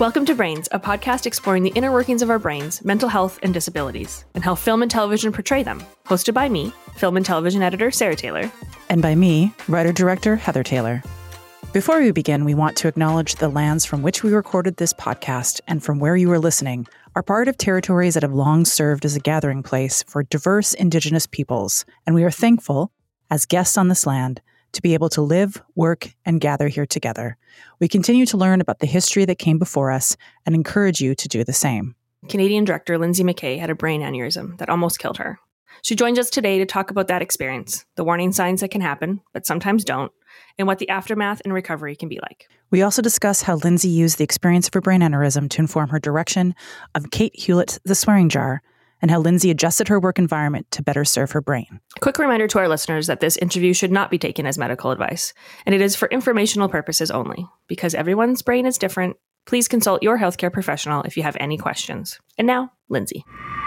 Welcome to Brains, a podcast exploring the inner workings of our brains, mental health, and disabilities, and how film and television portray them. Hosted by me, film and television editor Sarah Taylor. And by me, writer-director Heather Taylor. Before we begin, we want to acknowledge the lands from which we recorded this podcast and from where you are listening are part of territories that have long served as a gathering place for diverse Indigenous peoples, and we are thankful, as guests on this land, to be able to live, work, and gather here together. We continue to learn about the history that came before us and encourage you to do the same. Canadian director Lindsay McKay had a brain aneurysm that almost killed her. She joins us today to talk about that experience, the warning signs that can happen, but sometimes don't, and what the aftermath and recovery can be like. We also discuss how Lindsay used the experience of her brain aneurysm to inform her direction of Kate Hewlett's The Swearing Jar, and how Lindsay adjusted her work environment to better serve her brain. Quick reminder to our listeners that this interview should not be taken as medical advice, and it is for informational purposes only. Because everyone's brain is different, please consult your healthcare professional if you have any questions. And now, Lindsay.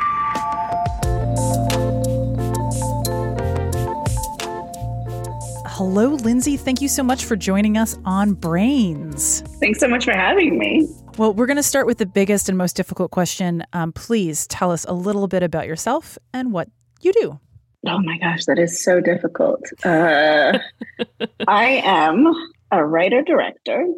Hello, Lindsay. Thank you so much for joining us on Brains. Thanks so much for having me. Well, we're going to start with the biggest and most difficult question. Please tell us a little bit about yourself and what you do. Oh my gosh, that is so difficult. I am a writer-director.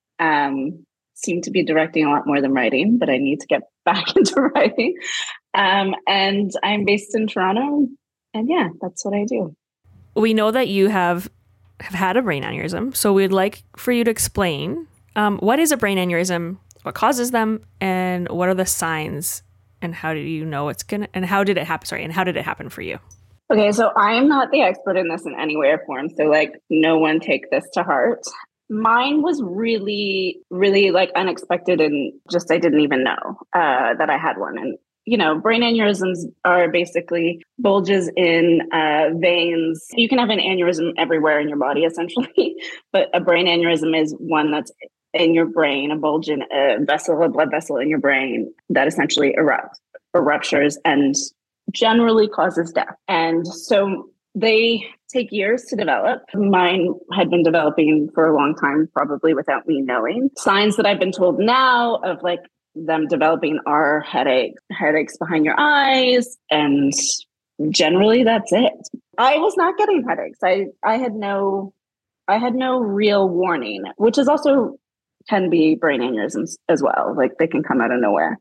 Seem to be directing a lot more than writing, but I need to get back into writing. And I'm based in Toronto. And yeah, that's what I do. We know that you have had a brain aneurysm, so we'd like for you to explain what is a brain aneurysm, what causes them, and what are the signs, and how do you know it's gonna, and how did it happen? Sorry, and how did it happen for you? Okay, so I'm not the expert in this in any way or form, so no one take this to heart. Mine was really, really unexpected, and just I didn't even know that I had one. And brain aneurysms are basically bulges in veins. You can have an aneurysm everywhere in your body, essentially, but a brain aneurysm is one that's in your brain, a bulge in a blood vessel in your brain that essentially erupts or ruptures and generally causes death. And so they take years to develop. Mine had been developing for a long time, probably without me knowing. Signs that I've been told now of them developing are headaches behind your eyes, and generally that's it. I was not getting headaches. I had no real warning, which is also can be brain aneurysms as well. They can come out of nowhere.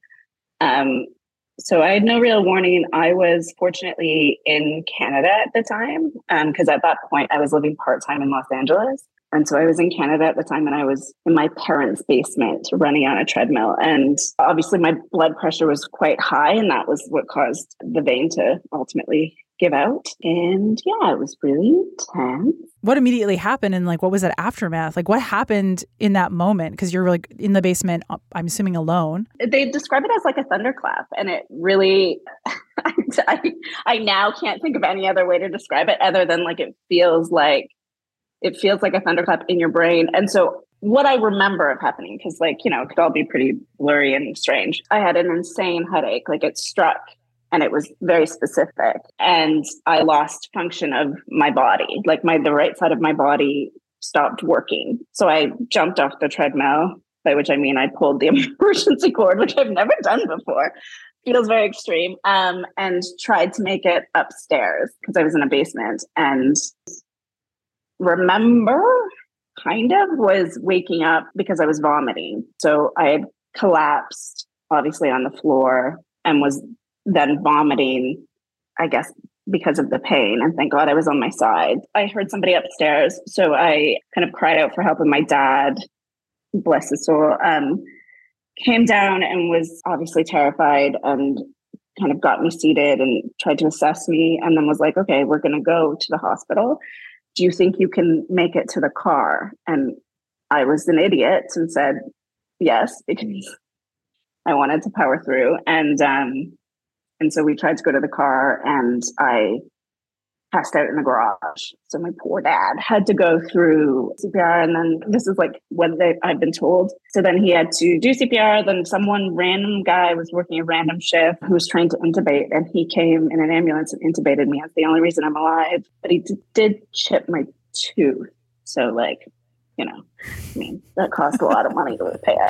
So I had no real warning. I was fortunately in Canada at the time, because at that point I was living part-time in Los Angeles. And so I was in Canada at the time, and I was in my parents' basement running on a treadmill. And obviously my blood pressure was quite high, and that was what caused the vein to ultimately give out. And yeah, it was really intense. What immediately happened, and what was that aftermath? What happened in that moment? Because you're in the basement, I'm assuming alone. They describe it as a thunderclap, and it really, I now can't think of any other way to describe it other than it feels like a thunderclap in your brain. And so what I remember of happening, because it could all be pretty blurry and strange. I had an insane headache, it struck, and it was very specific. And I lost function of my body. The right side of my body stopped working. So I jumped off the treadmill, by which I mean I pulled the emergency cord, which I've never done before. Feels very extreme. And tried to make it upstairs because I was in a basement. And remember was waking up because I was vomiting. So I had collapsed obviously on the floor and was then vomiting, I guess, because of the pain. And thank God I was on my side. I heard somebody upstairs. So I kind of cried out for help. And my dad, bless his soul, came down and was obviously terrified and kind of got me seated and tried to assess me. And then was like, okay, we're going to go to the hospital. Do you think you can make it to the car? And I was an idiot and said yes, because I wanted to power through. And so we tried to go to the car, and I passed out in the garage. So my poor dad had to go through CPR. And then this is what I've been told. So then he had to do CPR. Then some random guy was working a random shift who was trying to intubate. And he came in an ambulance and intubated me. That's the only reason I'm alive. But he did chip my tooth. So you know, I mean, that costs a lot of money to repair.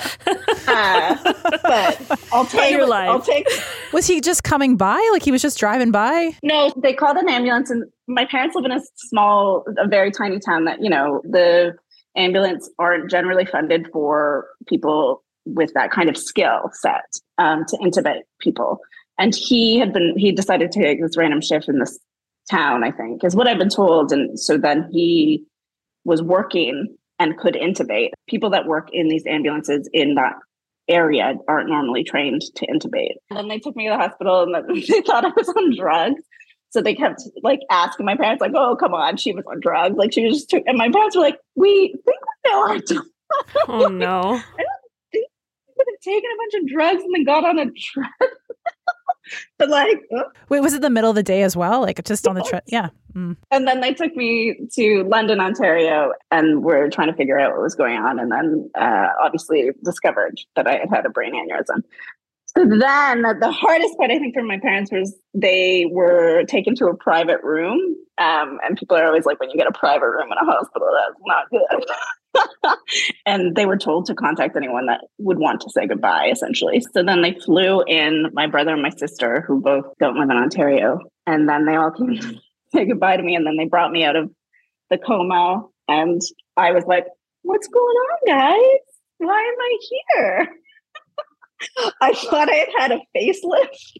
But I'll take. Was he just coming by? Like he was just driving by? No, they called an ambulance, and my parents live in a very tiny town that, you know, the ambulance aren't generally funded for people with that kind of skill set to intubate people. And he decided to take this random shift in this town, I think, is what I've been told. And so then he was working and could intubate. People that work in these ambulances in that area aren't normally trained to intubate. And then they took me to the hospital and they thought I was on drugs. So they kept like asking my parents, like, oh, come on, she was on drugs. Like she was just, and my parents were like, we think we know our drugs. Oh no. I don't think we would have taken a bunch of drugs and then got on a trip. But like, wait, was it the middle of the day as well? Like just on the trip? Yeah. And then they took me to London, Ontario, and we're trying to figure out what was going on. And then obviously discovered that I had a brain aneurysm. So then the hardest part, I think, for my parents was they were taken to a private room. And people are always like, when you get a private room in a hospital, that's not good. And they were told to contact anyone that would want to say goodbye, essentially. So then they flew in my brother and my sister, who both don't live in Ontario. And then they all came to say goodbye to me. And then they brought me out of the coma. And I was like, what's going on, guys? Why am I here? I thought I had a facelift.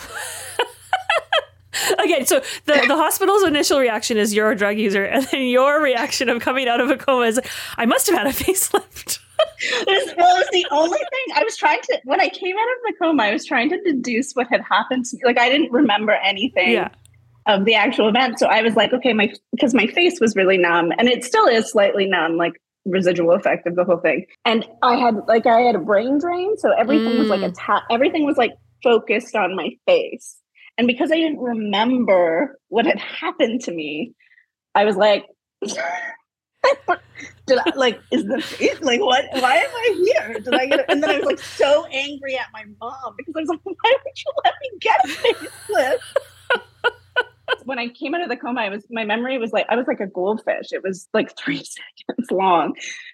Okay, so the hospital's initial reaction is you're a drug user, and then your reaction of coming out of a coma is, I must have had a facelift. It was the only thing I was trying to, when I came out of the coma, I was trying to deduce what had happened to me. Like, I didn't remember anything of the actual event. So I was like, okay, because my face was really numb, and it still is slightly numb, like residual effect of the whole thing. And I had a brain drain. So everything was like everything was like focused on my face. And because I didn't remember what had happened to me, I was like, is the face, like, what, why am I here? Did I get it? And then I was like so angry at my mom because I was like, why would you let me get a facelift? When I came out of the coma, my memory was like, I was like a goldfish. It was like 3 seconds long.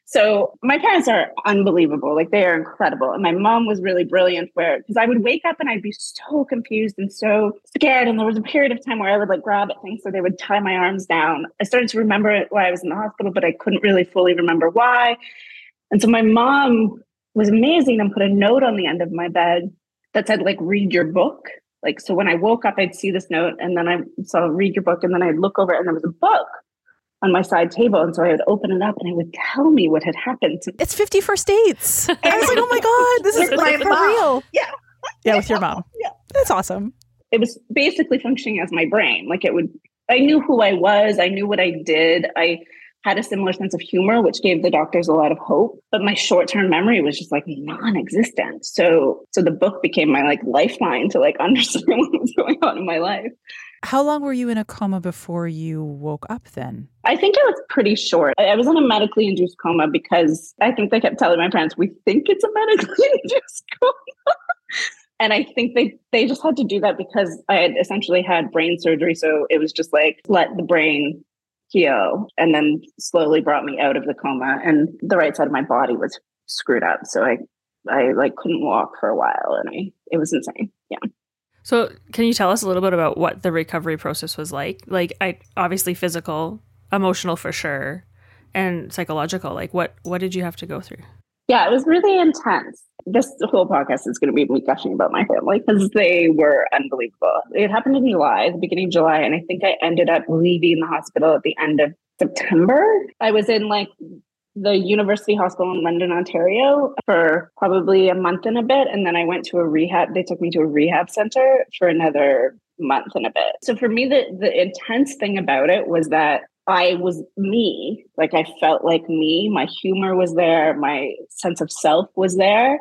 So my parents are unbelievable. Like they are incredible. And my mom was really brilliant because I would wake up and I'd be so confused and so scared. And there was a period of time where I would like grab at things. So they would tie my arms down. I started to remember why I was in the hospital, but I couldn't really fully remember why. And so my mom was amazing and put a note on the end of my bed that said like, read your book. Like, so when I woke up, I'd see this note and then I saw read your book and then I'd look over and there was a book on my side table. And so I would open it up and it would tell me what had happened to me. It's 50 First Dates. I was like, oh my God, this is like for real. Yeah. Yeah, with your mom. Yeah. That's awesome. It was basically functioning as my brain. Like I knew who I was. I knew what I did. I had a similar sense of humor, which gave the doctors a lot of hope. But my short-term memory was just like non-existent. So the book became my like lifeline to like understand what was going on in my life. How long were you in a coma before you woke up then? I think it was pretty short. I was in a medically induced coma because I think they kept telling my parents, we think it's a medically induced coma. And I think they just had to do that because I had essentially had brain surgery. So it was just like, let the brain heal, and then slowly brought me out of the coma. And the right side of my body was screwed up. So I like couldn't walk for a while and it was insane. Yeah. So can you tell us a little bit about what the recovery process was like? Like obviously physical, emotional for sure, and psychological. Like what did you have to go through? Yeah, it was really intense. This whole podcast is going to be me gushing about my family because they were unbelievable. It happened in July, the beginning of July, and I think I ended up leaving the hospital at the end of September. I was in like the University Hospital in London, Ontario for probably a month and a bit. And then I went to a rehab. They took me to a rehab center for another month and a bit. So for me, the intense thing about it was that I was me. Like I felt like me. My humor was there. My sense of self was there.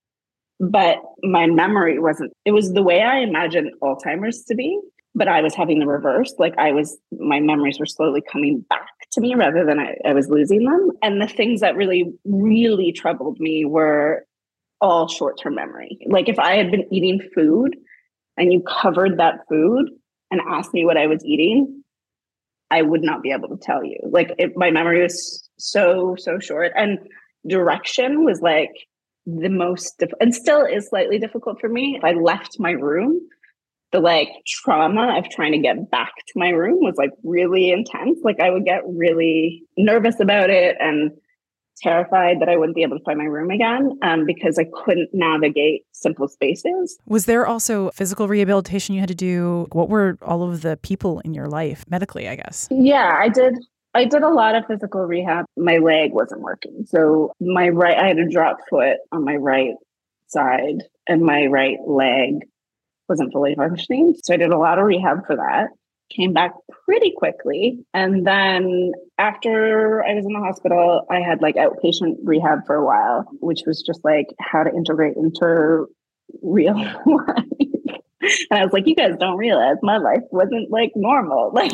But my memory wasn't. It was the way I imagined Alzheimer's to be. But I was having the reverse. Like my memories were slowly coming back to me rather than I was losing them. And the things that really, really troubled me were all short-term memory. Like if I had been eating food and you covered that food and asked me what I was eating, I would not be able to tell you. Like my memory was so short. And direction was like the most, and still is slightly difficult for me. If I left my room, the like trauma of trying to get back to my room was like really intense. Like I would get really nervous about it and terrified that I wouldn't be able to find my room again because I couldn't navigate simple spaces. Was there also physical rehabilitation you had to do? What were all of the people in your life medically, I guess? Yeah, I did a lot of physical rehab. My leg wasn't working. So I had a drop foot on my right side and my right leg wasn't fully functioning. So I did a lot of rehab for that. Came back pretty quickly. And then after I was in the hospital, I had like outpatient rehab for a while, which was just like how to integrate into real life. And I was like, you guys don't realize my life wasn't like normal. Like,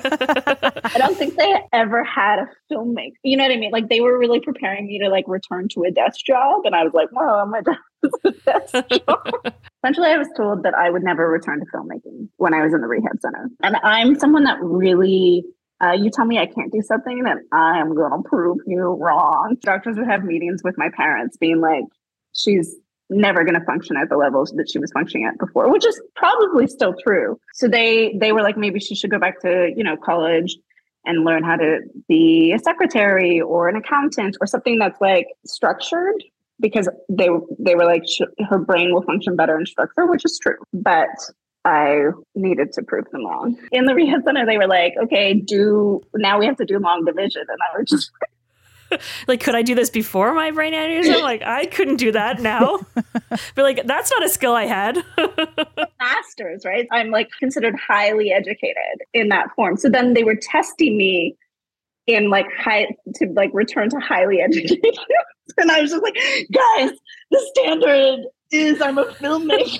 I don't think they ever had a filmmaker. You know what I mean? Like they were really preparing me to like return to a desk job. And I was like, wow, my job is a desk job. Essentially, I was told that I would never return to filmmaking when I was in the rehab center. And I'm someone that really, you tell me I can't do something and I am going to prove you wrong. Doctors would have meetings with my parents being like, she's never going to function at the levels that she was functioning at before, which is probably still true. So they were like, maybe she should go back to, college and learn how to be a secretary or an accountant or something that's like structured, because they were like, her brain will function better in structure, which is true. But I needed to prove them wrong. In the rehab center, they were like, okay, now we have to do long division. And I was just like, could I do this before my brain aneurysm? Like, I couldn't do that now. But like, that's not a skill I had. Masters, right? I'm like considered highly educated in that form. So then they were testing me in like to return to highly educated. And I was just like, guys, the standard is I'm a filmmaker.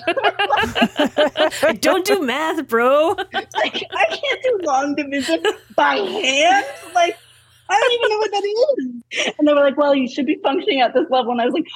I don't do math, bro. Like, I can't do long division by hand. Like, I don't even know what that is. And they were like, well, you should be functioning at this level. And I was like,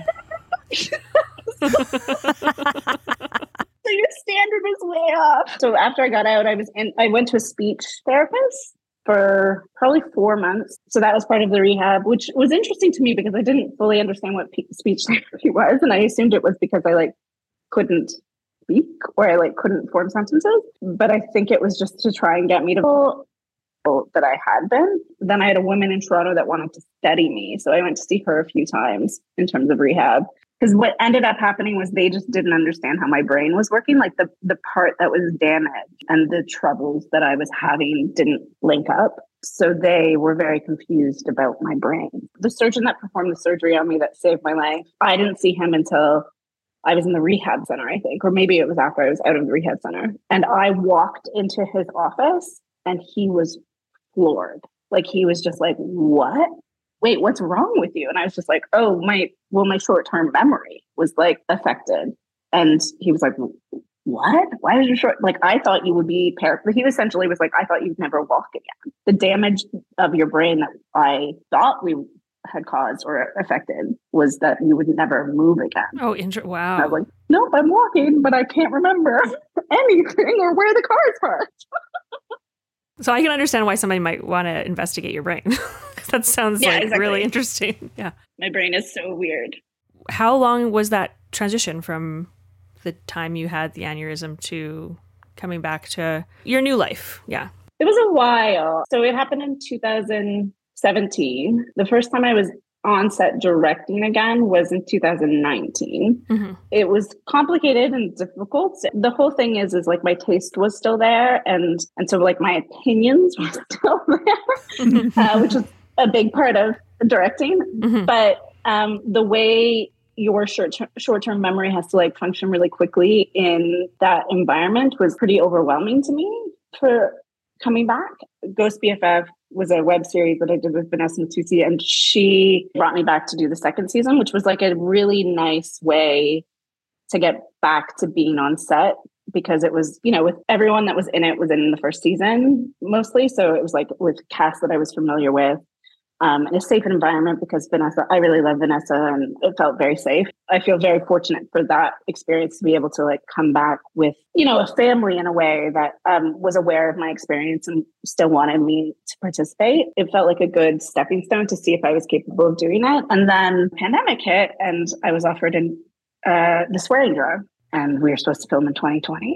so your standard is way off. So after I got out, I went to a speech therapist for probably 4 months. So that was part of the rehab, which was interesting to me because I didn't fully understand what speech therapy was. And I assumed it was because I like couldn't speak or I like couldn't form sentences. But I think it was just to try and get me to that I had been. Then I had a woman in Toronto that wanted to study me. So I went to see her a few times in terms of rehab. Because what ended up happening was they just didn't understand how my brain was working. Like the part that was damaged and the troubles that I was having didn't link up. So they were very confused about my brain. The surgeon that performed the surgery on me that saved my life, I didn't see him until I was in the rehab center, I think, or maybe it was after I was out of the rehab center. And I walked into his office and he was floored. Like he was just like, what? Wait, what's wrong with you? And I was just like, oh, my short-term memory was like affected. And he was like, what? Why was your like, I thought you would be he essentially was like, I thought you'd never walk again. The damage of your brain that I thought we had caused or affected was that you would never move again. Oh, wow. And I was like, nope, I'm walking, but I can't remember anything or where the car is parked. So I can understand why somebody might want to investigate your brain. That sounds exactly. Really interesting. Yeah. My brain is so weird. How long was that transition from the time you had the aneurysm to coming back to your new life? Yeah. It was a while. So it happened in 2017. The first time I was on set directing again was in 2019. Mm-hmm. It was complicated and difficult. The whole thing is like my taste was still there. And so like my opinions were still there, which is a big part of directing. Mm-hmm. But the way your short-term memory has to like function really quickly in that environment was pretty overwhelming to me for coming back. Ghost BFF was a web series that I did with Vanessa Matusi, and she brought me back to do the second season, which was like a really nice way to get back to being on set, because it was, with everyone that was in it was in the first season mostly. So it was like with cast that I was familiar with. in a safe environment, because Vanessa, I really love Vanessa, and it felt very safe. I feel very fortunate for that experience to be able to like come back with, a family in a way that was aware of my experience and still wanted me to participate. It felt like a good stepping stone to see if I was capable of doing it. And then pandemic hit and I was offered the swearing jar. And we were supposed to film in 2020.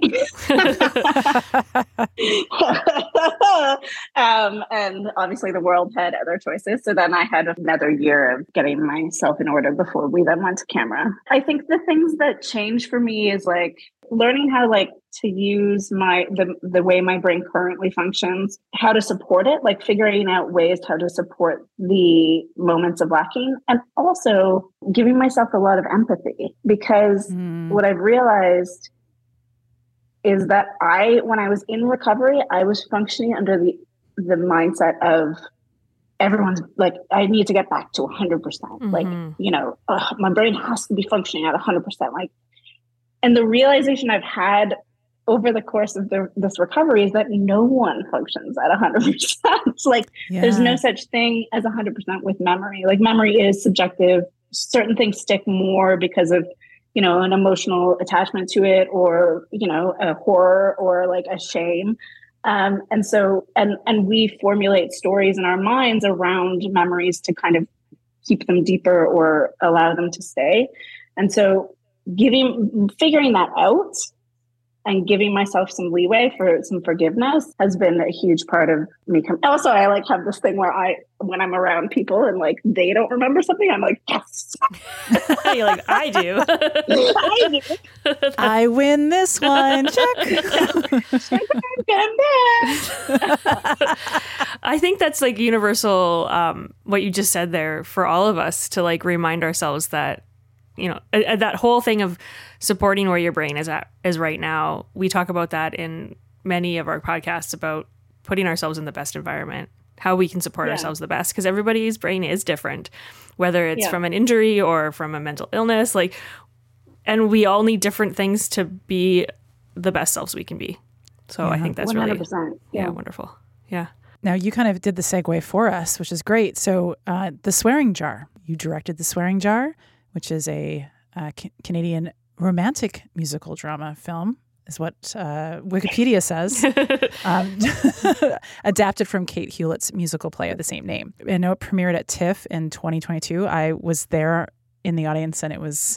And obviously the world had other choices. So then I had another year of getting myself in order before we then went to camera. I think the things that changed for me is like learning how to use the way my brain currently functions, how to support it, like figuring out ways how to support the moments of lacking, and also giving myself a lot of empathy, because what I've realized is that when I was in recovery, I was functioning under the mindset of everyone's like, I need to get back to 100%. Like, my brain has to be functioning at 100%. And the realization I've had over the course of this recovery is that no one functions at 100%. There's no such thing as 100% with memory. Like, memory is subjective. Certain things stick more because of, an emotional attachment to it, or, a horror, or like a shame. And we formulate stories in our minds around memories to kind of keep them deeper or allow them to stay. And so figuring that out and giving myself some leeway for some forgiveness has been a huge part of me. Also, I have this thing where when I'm around people and they don't remember something, I'm like, yes. You're like, I do. I do. I win this one. Check. I think that's universal. What you just said there for all of us to remind ourselves that, that whole thing of supporting where your brain is right now. We talk about that in many of our podcasts about putting ourselves in the best environment, how we can support ourselves the best, because everybody's brain is different, whether it's from an injury or from a mental illness, and we all need different things to be the best selves we can be. So I think that's 100%. Really wonderful. Yeah. Now you kind of did the segue for us, which is great. So The Swearing Jar, you directed The Swearing Jar, which is a Canadian romantic musical drama film, is what Wikipedia says, adapted from Kate Hewlett's musical play of the same name. I know it premiered at TIFF in 2022. I was there in the audience, and it was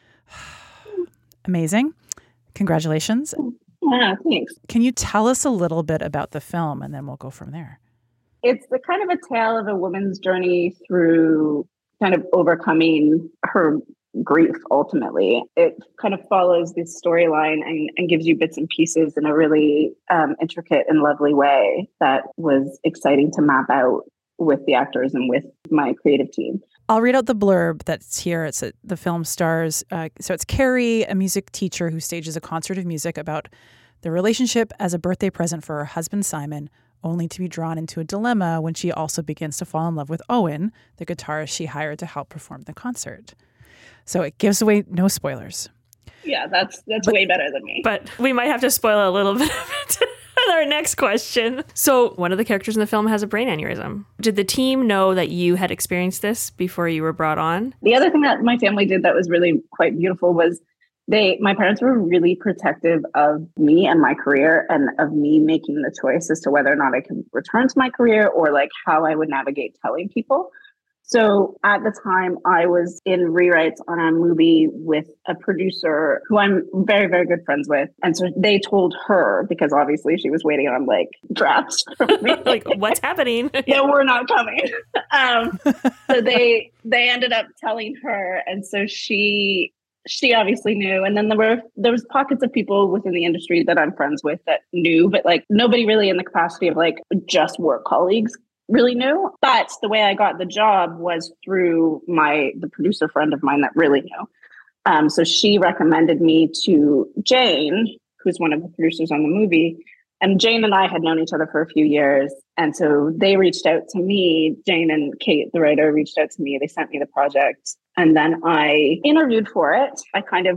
amazing. Congratulations. Yeah, thanks. Can you tell us a little bit about the film, and then we'll go from there? It's the kind of a tale of a woman's journey through kind of overcoming her grief. Ultimately, it kind of follows this storyline and gives you bits and pieces in a really intricate and lovely way that was exciting to map out with the actors and with my creative team. I'll read out the blurb that's here. The film stars, so it's Carrie, a music teacher who stages a concert of music about the relationship as a birthday present for her husband, Simon, only to be drawn into a dilemma when she also begins to fall in love with Owen, the guitarist she hired to help perform the concert. So it gives away no spoilers. Yeah, that's way better than me. But we might have to spoil a little bit of it. Our next question. So one of the characters in the film has a brain aneurysm. Did the team know that you had experienced this before you were brought on? The other thing that my family did that was really quite beautiful was my parents were really protective of me and my career, and of me making the choice as to whether or not I could return to my career, or how I would navigate telling people. So at the time, I was in rewrites on a movie with a producer who I'm very, very good friends with. And so they told her, because obviously she was waiting on drafts from me. What's happening? Yeah, we're not coming. So they ended up telling her. And so she obviously knew. And then there was pockets of people within the industry that I'm friends with that knew, but nobody really in the capacity of just work colleagues really knew. But the way I got the job was through the producer friend of mine that really knew. So she recommended me to Jane, who's one of the producers on the movie. And Jane and I had known each other for a few years. And so they reached out to me. Jane and Kate, the writer, reached out to me. They sent me the project. And then I interviewed for it. I kind of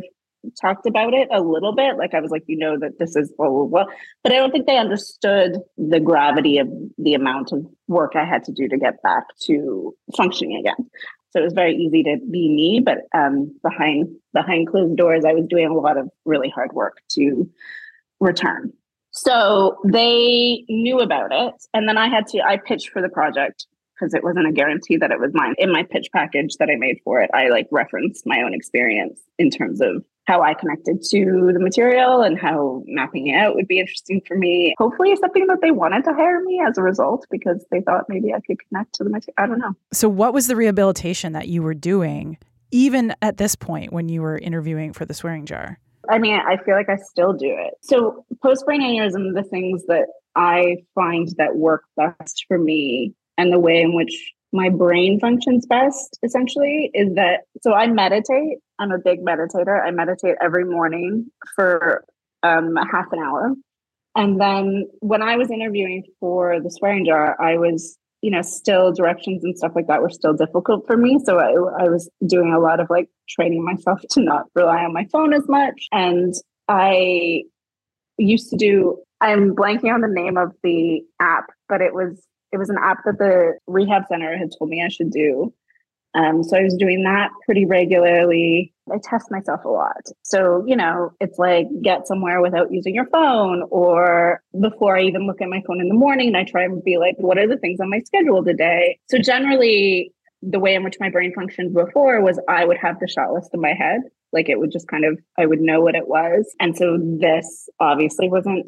talked about it a little bit. Like I was like, that this is blah, blah, blah. But I don't think they understood the gravity of the amount of work I had to do to get back to functioning again. So it was very easy to be me, but behind closed doors, I was doing a lot of really hard work to return. So they knew about it. And then I pitched for the project because it wasn't a guarantee that it was mine. In my pitch package that I made for it, I referenced my own experience in terms of how I connected to the material and how mapping it out would be interesting for me. Hopefully something that they wanted to hire me as a result because they thought maybe I could connect to the material. I don't know. So what was the rehabilitation that you were doing, even at this point when you were interviewing for the Swearing Jar? I mean, I feel like I still do it. So post-brain aneurysm, the things that I find that work best for me and the way in which my brain functions best, essentially, is that, so I meditate. I'm a big meditator. I meditate every morning for half an hour. And then when I was interviewing for the Swearing Jar, I was, still directions and stuff like that were still difficult for me. So I was doing a lot of training myself to not rely on my phone as much. And I used to do, I'm blanking on the name of the app, but it was an app that the rehab center had told me I should do. So I was doing that pretty regularly. I test myself a lot. So, it's get somewhere without using your phone, or before I even look at my phone in the morning, I try and be like, what are the things on my schedule today? So generally, the way in which my brain functioned before was I would have the shot list in my head. It would just I would know what it was. And so this obviously wasn't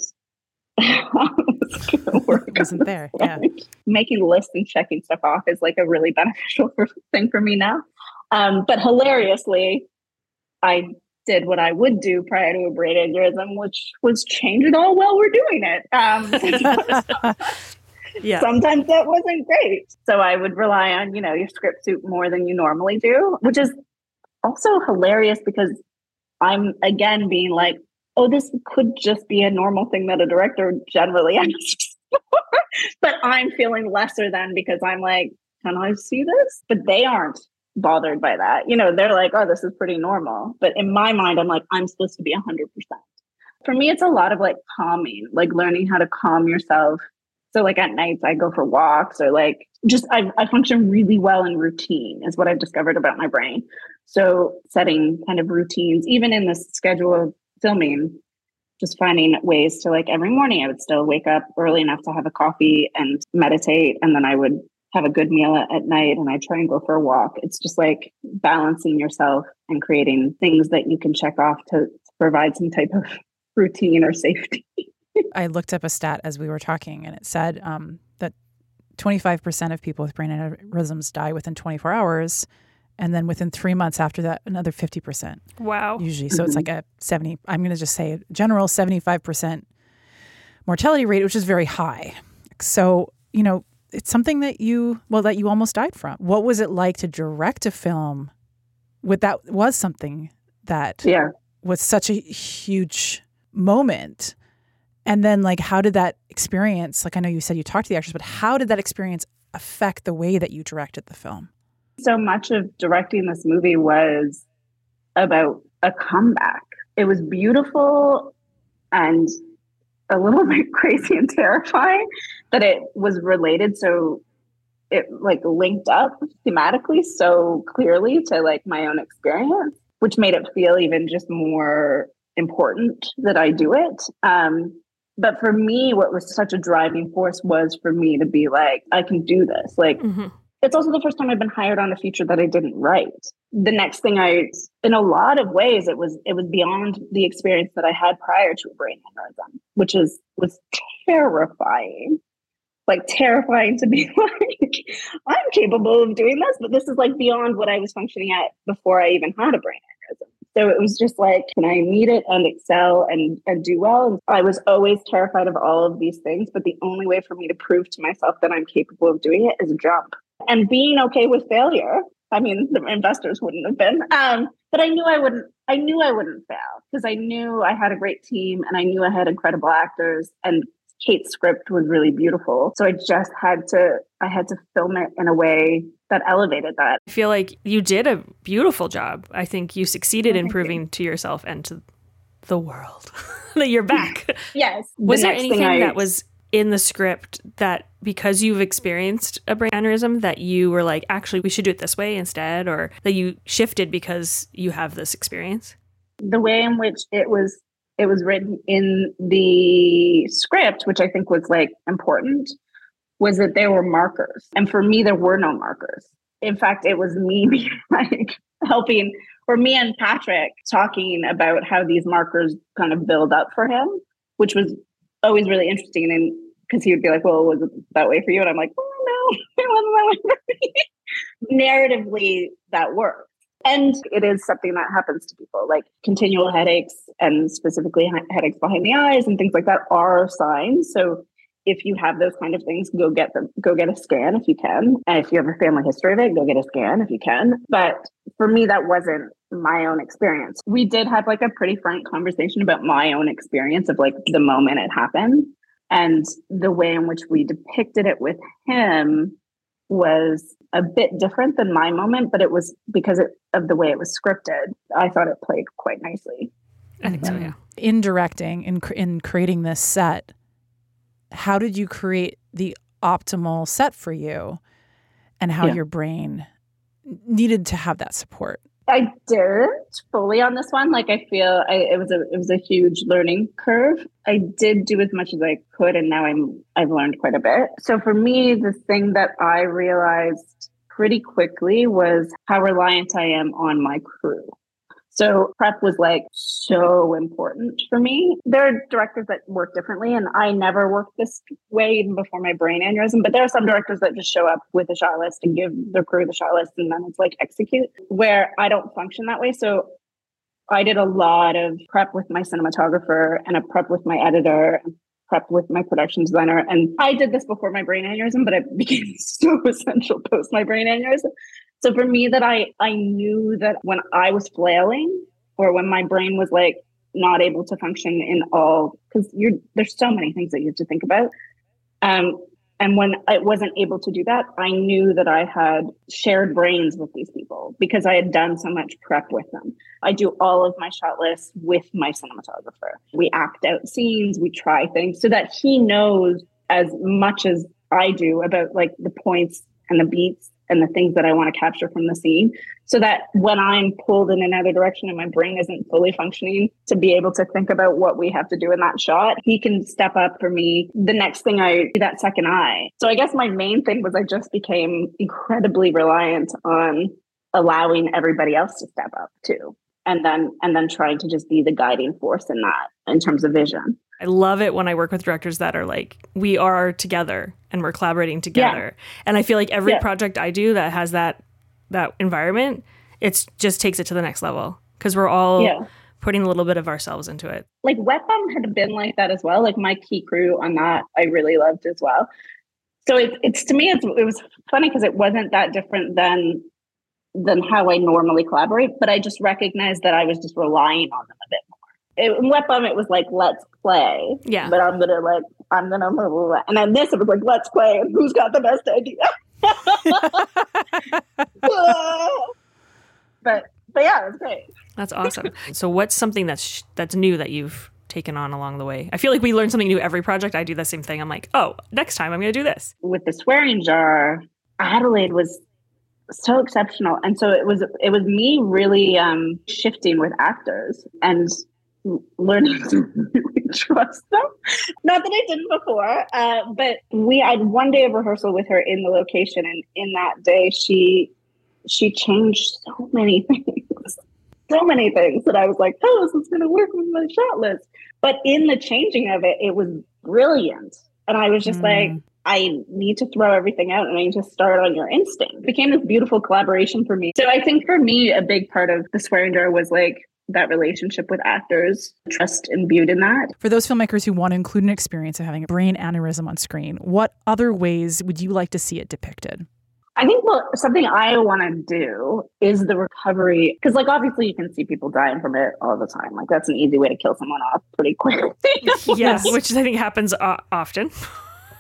wasn't there. Yeah. Making lists and checking stuff off is a really beneficial thing for me now. But hilariously, I did what I would do prior to a brain aneurysm, which was change it all while we're doing it. Yeah. Sometimes that wasn't great. So I would rely on, your script suit more than you normally do, which is also hilarious because I'm again being like, oh, this could just be a normal thing that a director generally asks for. But I'm feeling lesser than because I'm like, can I see this? But they aren't bothered by that. They're like, oh, this is pretty normal. But in my mind, I'm like, I'm supposed to be 100%. For me, it's a lot of calming, learning how to calm yourself. So at nights, I go for walks or I function really well in routine is what I've discovered about my brain. So setting kind of routines, even in the schedule of filming, just finding ways to every morning I would still wake up early enough to have a coffee and meditate. And then I would have a good meal at night and I try and go for a walk. It's just balancing yourself and creating things that you can check off to provide some type of routine or safety. I looked up a stat as we were talking and it said that 25% of people with brain aneurysms die within 24 hours. And then within 3 months after that, another 50%. Wow. Usually. So it's a 70, I'm going to just say general 75% mortality rate, which is very high. So, it's something that you almost died from. What was it like to direct a film that was something that was such a huge moment? And then how did that experience, I know you said you talked to the actors, but how did that experience affect the way that you directed the film? So much of directing this movie was about a comeback. It was beautiful and a little bit crazy and terrifying that it was related. So it linked up thematically so clearly to my own experience, which made it feel even just more important that I do it. But for me, what was such a driving force was for me to be I can do this. It's also the first time I've been hired on a feature that I didn't write. The next thing in a lot of ways, it was beyond the experience that I had prior to a brain aneurysm, which was terrifying. Terrifying to be I'm capable of doing this, but this is beyond what I was functioning at before I even had a brain aneurysm. So it was just can I meet it and excel and do well? And I was always terrified of all of these things, but the only way for me to prove to myself that I'm capable of doing it is jump. And being okay with failure. I mean, the investors wouldn't have been, but I knew I wouldn't fail because I knew I had a great team and I knew I had incredible actors and Kate's script was really beautiful. So I had to film it in a way that elevated that. I feel like you did a beautiful job. I think you succeeded in proving to yourself and to the world that you're back. Yes. Was there anything that was in the script that because you've experienced a brain aneurysm that you were like, actually, we should do it this way instead, or that you shifted because you have this experience? The way in which it was written in the script, which I think was like important, was that there were markers. And for me, there were no markers. In fact, it was me being like helping, or me and Patrick talking about how these markers kind of build up for him, which was always really interesting. And because he would be like, well, was it that way for you? And I'm like, oh, no, it wasn't that way for me. Narratively, that worked. And it is something that happens to people, like continual headaches and specifically headaches behind the eyes and things like that are signs. So if you have those kind of things, go get a scan if you can. And if you have a family history of it, go get a scan if you can. But for me, that wasn't my own experience. We did have like a pretty frank conversation about my own experience of like the moment it happened. And the way in which we depicted it with him was a bit different than my moment, but it was because of the way it was scripted. I thought it played quite nicely. I think so, yeah. In directing, in creating this set, how did you create the optimal set for you and how your brain needed to have that support? I didn't fully on this one. Like I feel it was a huge learning curve. I did do as much as I could, and now I've learned quite a bit. So for me, the thing that I realized pretty quickly was how reliant I am on my crew. So prep was like so important for me. There are directors that work differently, and I never worked this way even before my brain aneurysm. But there are some directors that just show up with a shot list and give their crew the shot list, and then it's like execute, where I don't function that way. So I did a lot of prep with my cinematographer and a prep with my editor and prep with my production designer. And I did this before my brain aneurysm, but it became so essential post my brain aneurysm. So for me, that I knew that when I was flailing or when my brain was like not able to function in all, because there's so many things that you have to think about. And when I wasn't able to do that, I knew that I had shared brains with these people because I had done so much prep with them. I do all of my shot lists with my cinematographer. We act out scenes, we try things so that he knows as much as I do about like the points and the beats and the things that I want to capture from the scene, so that when I'm pulled in another direction and my brain isn't fully functioning to be able to think about what we have to do in that shot, he can step up for me. The next thing I do, that second eye. So I guess my main thing was I just became incredibly reliant on allowing everybody else to step up too. And then trying to just be the guiding force in that in terms of vision. I love it when I work with directors that are like, we are together and we're collaborating together. Yeah. And I feel like every project I do that has that environment, it just takes it to the next level because we're all putting a little bit of ourselves into it. Like Wet Bum had been like that as well. Like my key crew on that, I really loved as well. So it's to me, it was funny because it wasn't that different than how I normally collaborate, but I just recognized that I was just relying on them a bit more. In Wet Bum, it was like, let's play. Yeah. But I'm gonna move. And then this, it was like, let's play. And who's got the best idea? but yeah, it was great. That's awesome. So what's something that's new that you've taken on along the way? I feel like we learn something new every project. I do the same thing. I'm like, oh, next time I'm going to do this. With the swearing jar, Adelaide was so exceptional. And so it was me really shifting with actors and learning to really trust them. Not that I didn't before, but we had one day of rehearsal with her in the location, and in that day she changed so many things. So many things that I was like, oh, this is going to work with my shot list. But in the changing of it, it was brilliant. And I was just like, I need to throw everything out and I need to start on your instinct. It became this beautiful collaboration for me. So I think for me, a big part of the swearing jar was like that relationship with actors, trust imbued in that. For those filmmakers who want to include an experience of having a brain aneurysm on screen, what other ways would you like to see it depicted? I think something I want to do is the recovery, because like obviously you can see people dying from it all the time. Like that's an easy way to kill someone off pretty quickly. Yes, which I think happens often.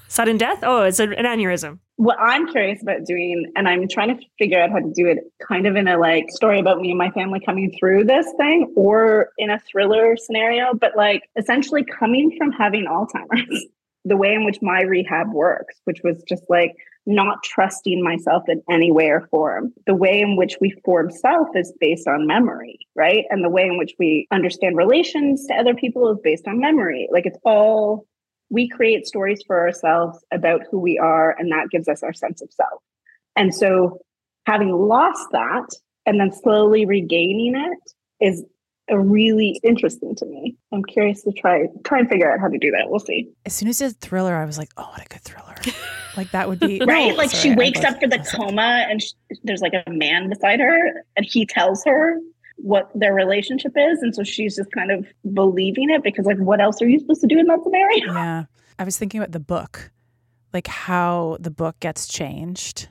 Sudden death? Oh, it's an aneurysm. What I'm curious about doing, and I'm trying to figure out how to do it kind of in a like story about me and my family coming through this thing, or in a thriller scenario, but like essentially coming from having Alzheimer's, the way in which my rehab works, which was just like not trusting myself in any way or form. The way in which we form self is based on memory, right? And the way in which we understand relations to other people is based on memory. Like it's all, we create stories for ourselves about who we are, and that gives us our sense of self. And so having lost that and then slowly regaining it is a really interesting to me. I'm curious to try and figure out how to do that. We'll see. As soon as it's thriller, I was like, oh, what a good thriller. Like that would be right. No, like sorry, she wakes up for the coma and there's like a man beside her and he tells her what their relationship is. And so she's just kind of believing it because like, what else are you supposed to do in that scenario? Yeah. I was thinking about the book, like how the book gets changed.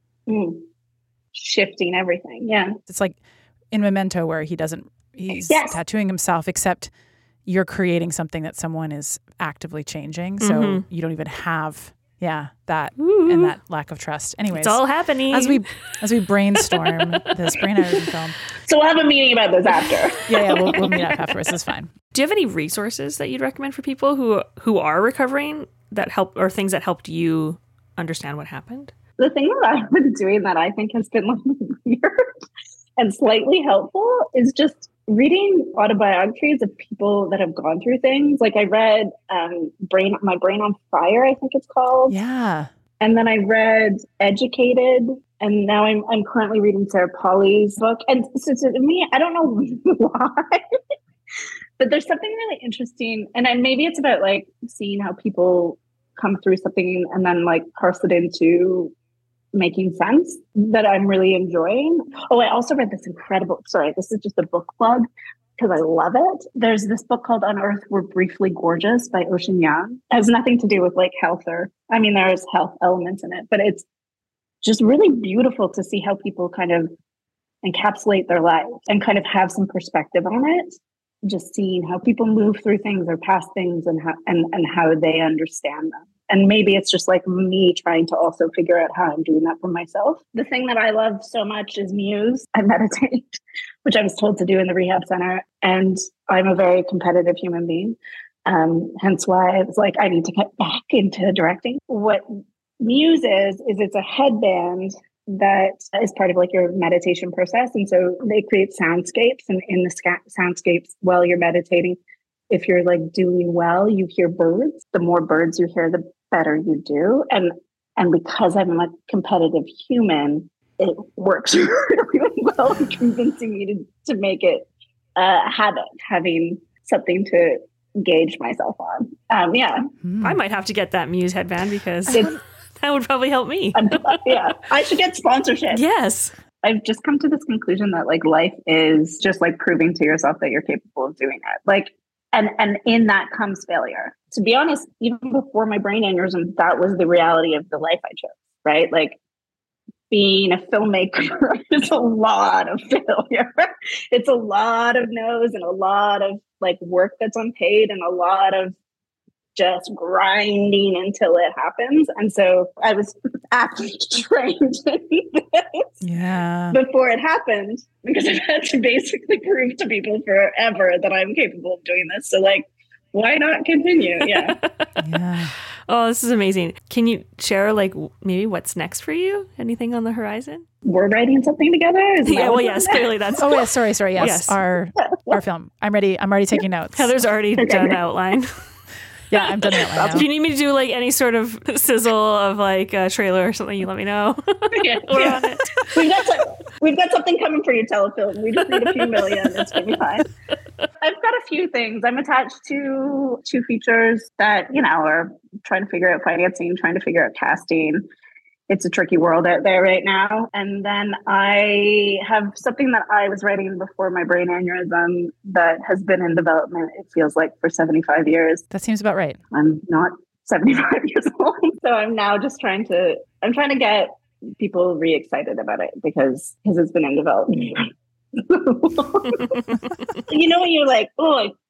Shifting everything. Yeah. It's like in Memento where he's tattooing himself, except you're creating something that someone is actively changing. So you don't even have, that and that lack of trust. Anyways, it's all happening as we brainstorm this brain aneurysm film. So we'll have a meeting about this after. We'll meet up afterwards. It's fine. Do you have any resources that you'd recommend for people who are recovering that help, or things that helped you understand what happened? The thing that I've been doing that I think has been like weird and slightly helpful is just reading autobiographies of people that have gone through things. Like I read My Brain on Fire, I think it's called. Yeah. And then I read Educated. And now I'm currently reading Sarah Polly's book. And so to me, I don't know why, but there's something really interesting. And then maybe it's about like seeing how people come through something and then like parse it into making sense that I'm really enjoying. Oh, I also read this this is just a book plug because I love it. There's this book called On Earth We're Briefly Gorgeous by Ocean Young. It has nothing to do with like health there's health elements in it, but it's just really beautiful to see how people kind of encapsulate their lives and kind of have some perspective on it. Just seeing how people move through things or past things and how they understand them. And maybe it's just like me trying to also figure out how I'm doing that for myself. The thing that I love so much is muse and meditate, which I was told to do in the rehab center. And I'm a very competitive human being. Hence why I was like, I need to get back into directing. What muse is it's a headband that is part of like your meditation process. And so they create soundscapes, and in the soundscapes while you're meditating, if you're like doing well, you hear birds. The more birds you hear, the better you do. And because I'm a competitive human, it works really well in convincing me to make it a habit, having something to gauge myself on. I might have to get that Muse headband because that would probably help me. I should get sponsorship. Yes. I've just come to this conclusion that like life is just like proving to yourself that you're capable of doing it. Like, and in that comes failure. To be honest, even before my brain aneurysm, that was the reality of the life I chose, right? Like being a filmmaker is a lot of failure. It's a lot of no's and a lot of like work that's unpaid and a lot of just grinding until it happens. And so I was actually trained in this before it happened, because I've had to basically prove to people forever that I'm capable of doing this. So like, why not continue? Yeah. Oh, this is amazing. Can you share like maybe what's next for you? Anything on the horizon? We're writing something together? Yes, clearly that's... Oh, yeah, sorry. Yes. Our film. I'm ready taking notes. Heather's already done an outline. Yeah, I'm done that right now. If you need me to do like any sort of sizzle of like a trailer or something, you let me know. We're on it. We've got something coming for you, Telefilm. We just need a few million. It's going to be fine. I've got a few things. I'm attached to 2 features that, are trying to figure out financing, trying to figure out casting. It's a tricky world out there right now. And then I have something that I was writing before my brain aneurysm that has been in development, it feels like, for 75 years. That seems about right. I'm not 75 years old. So I'm now just trying to get people re-excited about it because it's been in development. When you're like, oh,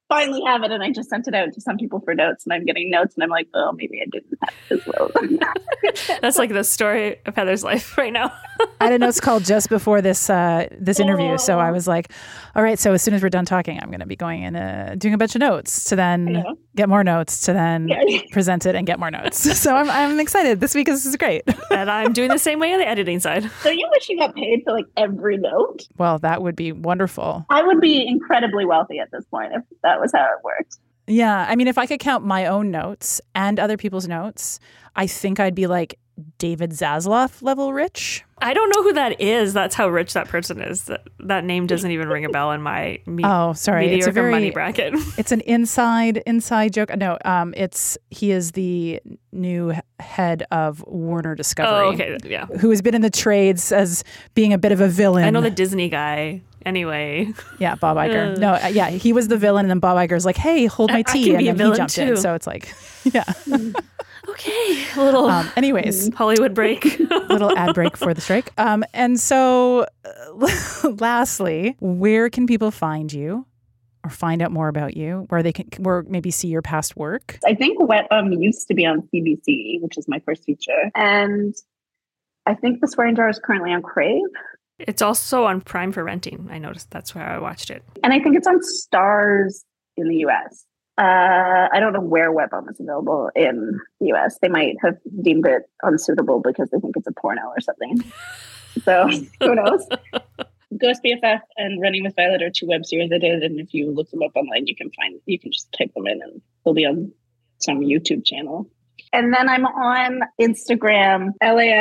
finally have it, and I just sent it out to some people for notes, and I'm getting notes, and I'm like, oh, maybe I didn't have it as well. That's like the story of Heather's life right now. I had a notes call just before this interview, so I was like, all right, so as soon as we're done talking, I'm going to be going and doing a bunch of notes to then get more notes to then present it and get more notes. So I'm excited. This week is great. And I'm doing the same way on the editing side. So you wish you got paid for like every note? Well, that would be wonderful. I would be incredibly wealthy at this point if that was how it worked. Yeah. I mean, if I could count my own notes and other people's notes, I think I'd be like David Zaslav level rich. I don't know who that is. That's how rich that person is. That name doesn't even ring a bell in my It's a very money bracket. It's an inside joke. No, he is the new head of Warner Discovery. Oh, okay, yeah. Who has been in the trades as being a bit of a villain. I know the Disney guy. Anyway. Yeah, Bob Iger. He was the villain, and then Bob Iger's like, "Hey, hold my tea," and then he jumped in. So it's like, yeah. Okay, a little anyways, Hollywood break. Little ad break for the strike. And so lastly, where can people find you or find out more about you, where they can maybe see your past work? I think Wet Bum used to be on CBC, which is my first feature. And I think The Swearing Jar is currently on Crave. It's also on Prime for renting. I noticed that's where I watched it. And I think it's on Stars in the US. I don't know where Wet Bum is available in the US. They might have deemed it unsuitable because they think it's a porno or something. So who knows? Ghost BFF and Running with Violet are two web series I did, and if you look them up online, you can just type them in and they'll be on some YouTube channel. And then I'm on Instagram,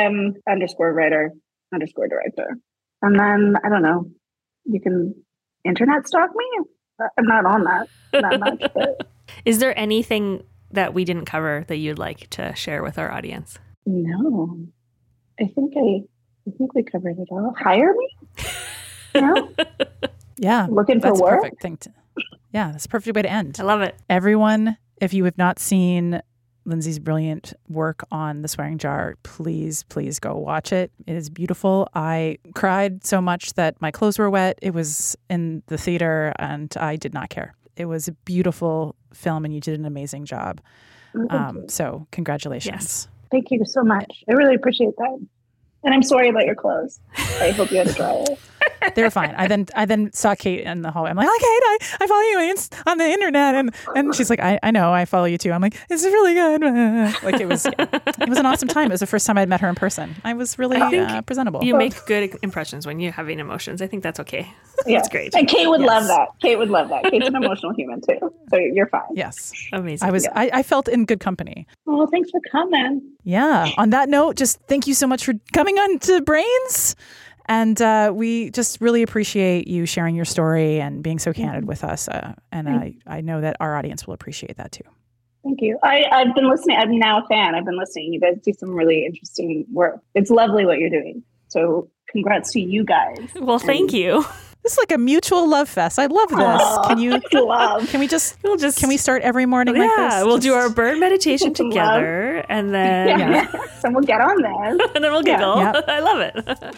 LAM_writer_director. And then I don't know, you can internet stalk me. I'm not on that much. But. Is there anything that we didn't cover that you'd like to share with our audience? No, I think we covered it all. Hire me? No? Yeah. Looking for work? work? Perfect thing that's a perfect way to end. I love it. Everyone, if you have not seen Lindsay's brilliant work on The Swearing Jar, please go watch it. It is beautiful. I cried so much that my clothes were wet. It was in the theater and I did not care. It was a beautiful film and you did an amazing job. So congratulations. Yes. Thank you so much. I really appreciate that. And I'm sorry about your clothes. I hope you had a dryer. They were fine. I then saw Kate in the hallway. I'm like, Kate, I follow you on the internet, and she's like, I know, I follow you too. I'm like, it's really good. Like it was an awesome time. It was the first time I'd met her in person. I was really presentable. You make good impressions when you're having emotions. I think that's okay. Yeah. That's great. And Kate would love that. Kate's an emotional human too, so you're fine. Yes, amazing. I felt in good company. Oh, thanks for coming. Yeah. On that note, just thank you so much for coming on to Brains. And we just really appreciate you sharing your story and being so candid with us. And I know that our audience will appreciate that too. Thank you. I've been listening. I'm now a fan. I've been listening. You guys do some really interesting work. It's lovely what you're doing. So congrats to you guys. Well, thank you. This is like a mutual love fest. I love this. Can we start every morning like this? Yeah, we'll do our bird meditation together and then and we'll get on this. And then we'll giggle. Yep. I love it.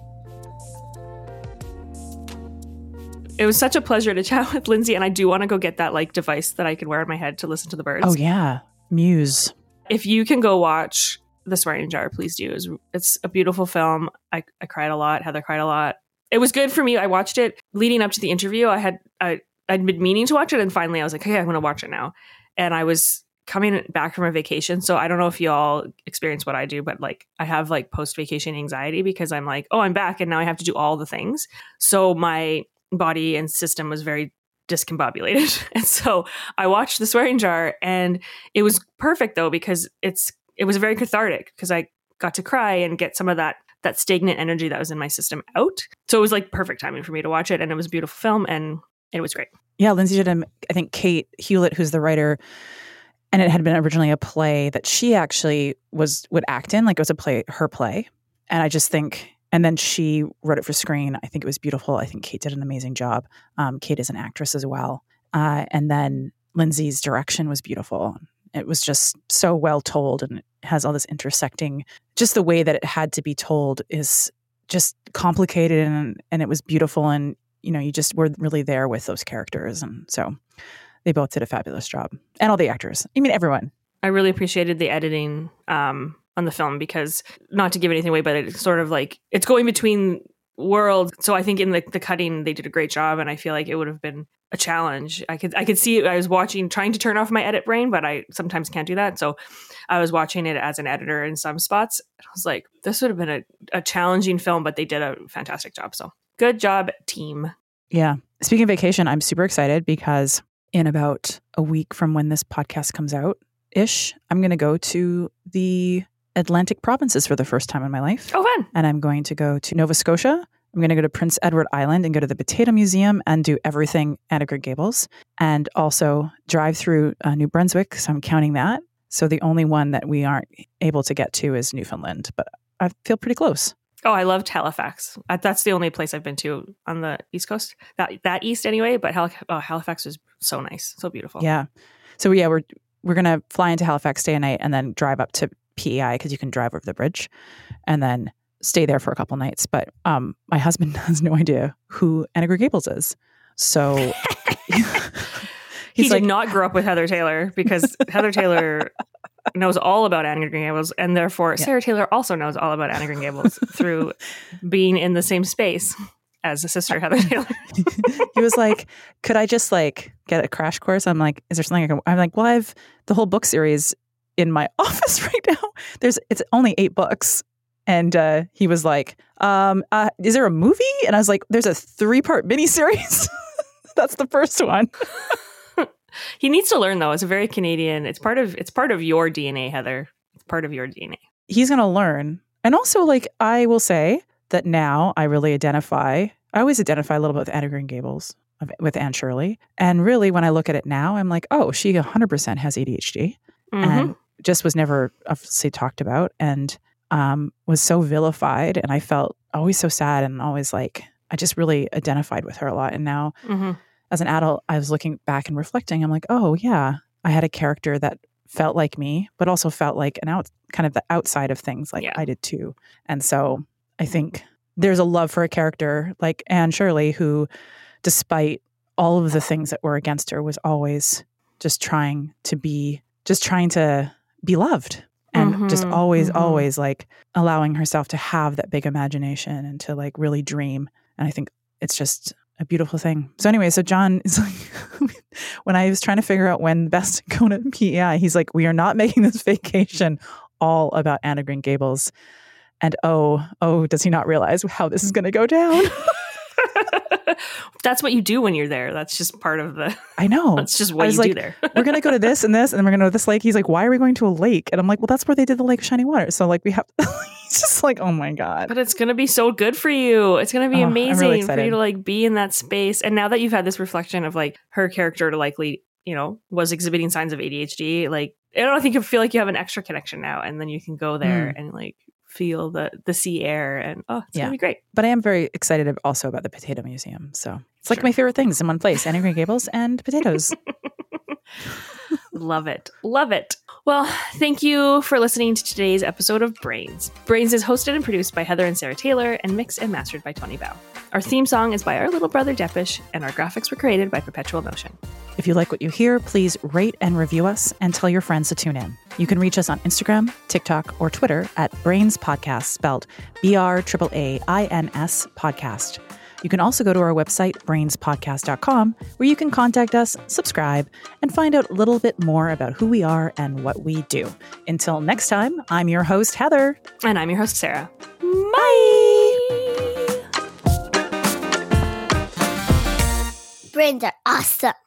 It was such a pleasure to chat with Lindsay, and I do want to go get that device that I can wear on my head to listen to the birds. Oh yeah, Muse. If you can go watch The Swearing Jar, please do. It's a beautiful film. I cried a lot. Heather cried a lot. It was good for me. I watched it leading up to the interview. I'd been meaning to watch it, and finally I was like, okay, I'm going to watch it now. And I was coming back from a vacation, so I don't know if you all experience what I do, but I have post-vacation anxiety because I'm like, oh, I'm back, and now I have to do all the things. So my body and system was very discombobulated. And so I watched The Swearing Jar, and it was perfect though, because it was very cathartic because I got to cry and get some of that stagnant energy that was in my system out. So it was perfect timing for me to watch it. And it was a beautiful film and it was great. Yeah. Lindsay did, I think Kate Hewlett, who's the writer, and it had been originally a play that she actually would act in, it was her play. And I just think, and then she wrote it for screen. I think it was beautiful. I think Kate did an amazing job. Kate is an actress as well. And then Lindsay's direction was beautiful. It was just so well told, and it has all this intersecting, just the way that it had to be told is just complicated, and it was beautiful. And, you just were really there with those characters. And so they both did a fabulous job. And all the actors. I mean, everyone. I really appreciated the editing on the film because, not to give anything away, but it's sort of like it's going between worlds. So I think in the cutting, they did a great job, and I feel like it would have been a challenge. I could see I was watching, trying to turn off my edit brain, but I sometimes can't do that. So I was watching it as an editor in some spots. I was like, this would have been a challenging film, but they did a fantastic job. So good job, team. Yeah. Speaking of vacation, I'm super excited because in about a week from when this podcast comes out, I'm going to go to the Atlantic provinces for the first time in my life. Oh, fun. And I'm going to go to Nova Scotia. I'm going to go to Prince Edward Island and go to the Potato Museum and do everything Anne of Green Gables, and also drive through New Brunswick. So I'm counting that. So the only one that we aren't able to get to is Newfoundland, but I feel pretty close. Oh, I loved Halifax. That's the only place I've been to on the East Coast. That east anyway, but Halifax was so nice. So beautiful. Yeah. So yeah, we're going to fly into Halifax, stay a night, and then drive up to PEI because you can drive over the bridge, and then stay there for a couple nights. But my husband has no idea who Anne of Green Gables is. So he did not grow up with Heather Taylor, because Heather Taylor knows all about Anne of Green Gables, and therefore Sarah Taylor also knows all about Anne of Green Gables through being in the same space as a sister Heather Taylor. He was like, could I just like get a crash course? I'm like, is there something I can? I'm like, well, I have the whole book series in my office right now. It's only 8 books. And he was like, is there a movie? And I was like, there's a 3-part miniseries. That's the first one. He needs to learn, though. It's a very Canadian. It's part of your DNA, Heather. It's part of your DNA. He's going to learn. And also, like, I will say that now I really I always identify a little bit with Anne of Green Gables, with Anne Shirley. And really, when I look at it now, I'm like, oh, she 100% has ADHD. Mm-hmm. And just was never obviously talked about, and was so vilified. And I felt always so sad, and always like, I just really identified with her a lot. And now as an adult, I was looking back and reflecting. I'm like, oh yeah, I had a character that felt like me, but also felt like kind of the outside of things, like I did too. And so I think there's a love for a character like Anne Shirley, who, despite all of the things that were against her, was always just trying to be loved. And just always like allowing herself to have that big imagination and to like really dream. And I think it's just a beautiful thing. So anyway, so John is like, when I was trying to figure out when best to go to PEI, he's like, we are not making this vacation all about Anne of Green Gables. And oh, does he not realize how this is going to go down? That's what you do when you're there. That's just part of the... I know. That's just what you do there. We're going to go to this and this, and then we're going to go to this lake. He's like, why are we going to a lake? And I'm like, well, that's where they did the Lake of Shining Water. So like we have... He's just like, oh my God. But it's going to be so good for you. It's going to be amazing really for you to like be in that space. And now that you've had this reflection of like her character to likely, was exhibiting signs of ADHD, like, I don't think you feel like you have an extra connection now. And then you can go there and like feel the sea air, and it's gonna be great. But I am very excited also about the Potato Museum. So it's like my favorite things in one place: Anne of Green Gables and potatoes. Love it. Well, thank you for listening to today's episode of Brains. Brains is hosted and produced by Heather and Sarah Taylor, and mixed and mastered by Tony Bao. Our theme song is by our little brother Depish, and our graphics were created by Perpetual Motion. If you like what you hear, please rate and review us, and tell your friends to tune in. You can reach us on Instagram, TikTok, or Twitter at Brains Podcast, spelled BRAAINS Podcast. You can also go to our website, brainspodcast.com, where you can contact us, subscribe, and find out a little bit more about who we are and what we do. Until next time, I'm your host, Heather. And I'm your host, Sarah. Bye! Brains are awesome.